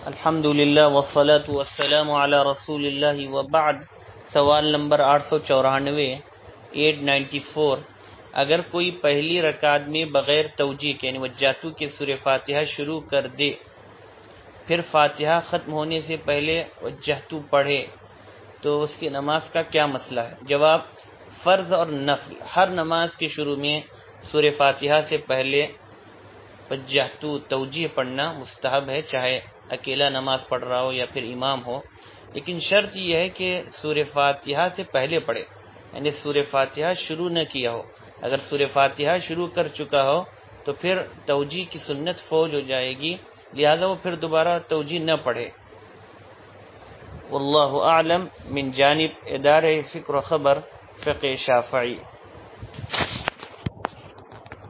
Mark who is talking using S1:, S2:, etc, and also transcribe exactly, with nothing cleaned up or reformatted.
S1: अल्हम्दुलिल्लाह वस्सलातु वस्सलामु अला रसूलिल्लाह व बाद। सवाल नंबर आठ सौ चौरानवे एट नाइन्टी फोर। अगर कोई पहली रकात में बग़ैर तौजीह यानी वज्जातु के सूरह फातिहा शुरू कर दे, फिर फातिहा ख़त्म होने से पहले वज्जहतु पढ़े, तो उसकी नमाज का क्या मसला है? जवाब, फ़र्ज़ और नफ़ल हर नमाज के शुरू में सूरह फातिहा से पहले वज्जहतु तौजीह पढ़ना मुस्तहब है, चाहे अकेला नमाज पढ़ रहा हो या फिर इमाम हो। लेकिन शर्त यह है कि सूरह फातिहा से पहले पढ़े, यानी सूरह फातिहा शुरू न किया हो। अगर सूरह फातिहा शुरू कर चुका हो तो फिर तौजीह की सुन्नत फौज हो जाएगी, लिहाजा वो फिर दोबारा तौजीह न पढ़े। वल्लाहु आलम। मिन जानिब इदारे फ़िक्र ख़बर फ़िक़्ह शाफ़िई।